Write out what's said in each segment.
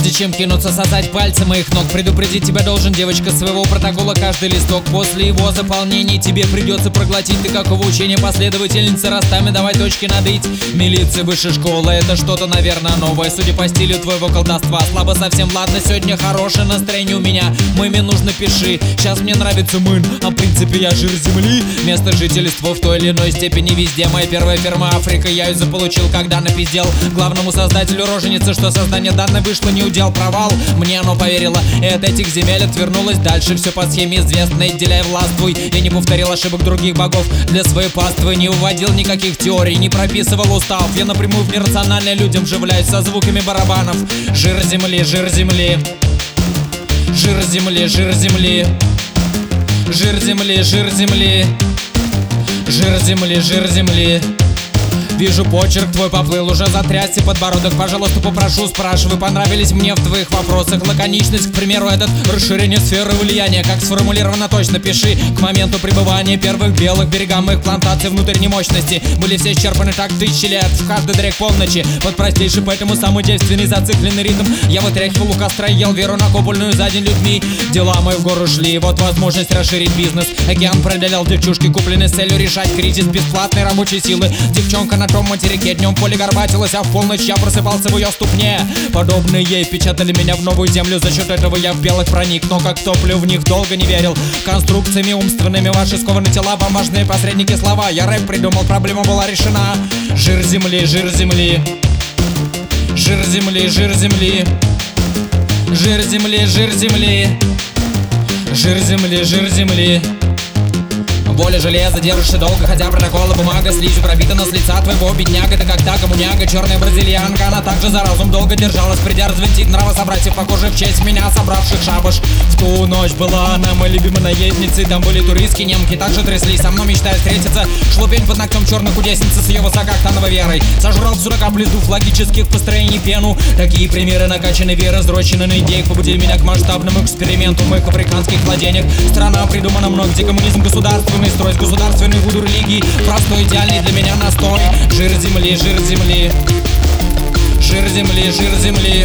Прежде чем кинуться сосать пальцы моих ног, предупредить тебя должен, девочка, своего протокола каждый листок. После его заполнения тебе придется проглотить. Ты какого учения последовательница, ростами давай точки над ить. Милиция высшей школы, это что-то, наверное, новое. Судя по стилю твоего колдовства, слабо совсем. Ладно, сегодня хорошее настроение у меня. Мыме нужно пиши. Сейчас мне нравится мын, а в принципе я жир земли. Место жительства в той или иной степени везде. Моя первая фирма Африка, я ее заполучил, когда напиздел главному создателю роженицы, что создание данной вышло не удел, провал. Мне оно поверило, и от этих земель отвернулось дальше. Все по схеме известной, деляй властвуй. Я не повторил ошибок других богов для своей паствы, не уводил никаких теорий, не прописывал устав. Я напрямую в нерациональное людям вживляюсь со звуками барабанов. Жир земли, жир земли. Жир земли, жир земли. Жир земли, жир земли. Жир земли, жир земли. Вижу, почерк твой поплыл, уже затрясся подбородок. Пожалуйста, попрошу, спрашивай, понравились мне в твоих вопросах лаконичность, к примеру, этот расширение сферы влияния. Как сформулировано точно, пиши. К моменту пребывания первых белых берегам моих плантаций внутренней мощности были все исчерпаны так тысячи лет, в каждый дрек полночи. Под простейший, поэтому самый девственный зацикленный ритм я вытряхивал у костра и ел веру накопленную за день людьми. Дела мои в гору шли, вот возможность расширить бизнес. Океан преодолел девчушки, купленные с целью решать кризис бесплатной рабочей силы. Девчонка на том материке днем поле горбатилась, а в полночь я просыпался в ее ступне. Подобные ей печатали меня в новую землю, за счет этого я в белых проник. Но как топлю в них долго не верил. Конструкциями умственными ваши скованы тела, вам важные посредники слова. Я рэп придумал, проблема была решена. Жир земли, жир земли. Жир земли, жир земли. Жир земли, жир земли. Жир земли, жир земли. Воля железа, держишься долго, хотя протокола бумага слизью пропитана с лица твоего, бедняга. Это как та коммуняга, черная бразильянка. Она также за разум долго держалась, придя развинтить нравы собратьев, похожих в честь меня, собравших шабаш. В ту ночь была она моей любимой наездницей. Там были туристки, немки, также тряслись со мной, мечтая встретиться. Шлупень под ногтем черной кудесницы с ее высокооктановой верой. Сожрал в 40 близдув логических построений пену. Такие примеры накачанной веры, сдрочены на идеях, побудили меня к масштабному эксперименту в моих африканских владениях. Страна придумана мной, где коммунизм государственный, строить государственный вуду религии. Простой, идеальный для меня настой. Жир земли, жир земли. Жир земли, жир земли.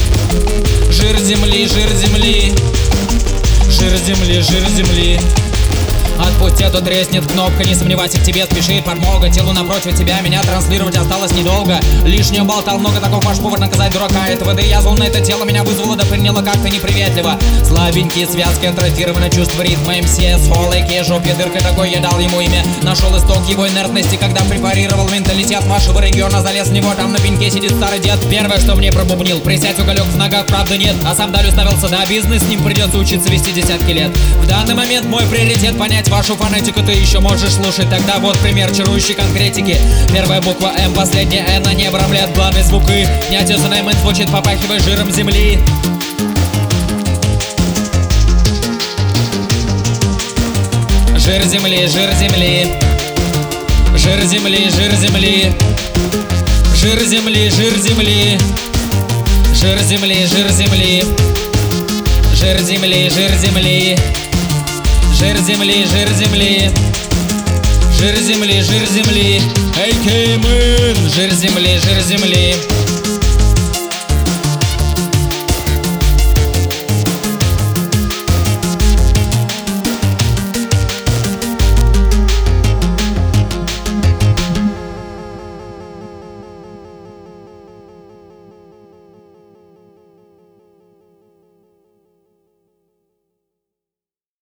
Жир земли, жир земли. Жир земли, жир земли. Отпусти, а то треснет кнопка, не сомневайся, к тебе спешит подмога. Телу напротив тебя, меня транслировать осталось недолго. Лишнего болтал много, таков ваш повод наказать дурака этого. Да я зол на это тело, меня вызвало, да приняло как-то неприветливо. Слабенькие связки, атрофировано чувство ритма. МСС, фолыки, жопе дыркой такой, я дал ему имя. Нашел исток его инертности, когда препарировал менталитет вашего региона. Залез в него, там на пеньке сидит старый дед. Первое, что мне пробубнил, присядь, уголек в ногах, правда нет. А сам далее ставился, да, бизнес, с ним придется учиться вести десятки лет. В данный момент мой приоритет понять вашу фонетику, ты еще можешь слушать. Тогда вот пример чарующей конкретики. Первая буква М, последняя Н, а не обрамляет главные звуки. Неотесанная мэн звучит, попахивая жиром земли. Жир земли, жир земли. Жир земли, жир земли. Жир земли, жир земли. Жир земли, жир земли. Жир земли, жир земли. Жир земли, жир земли. Жир земли, жир земли. Эй, Кеймэн. Жир земли, жир земли.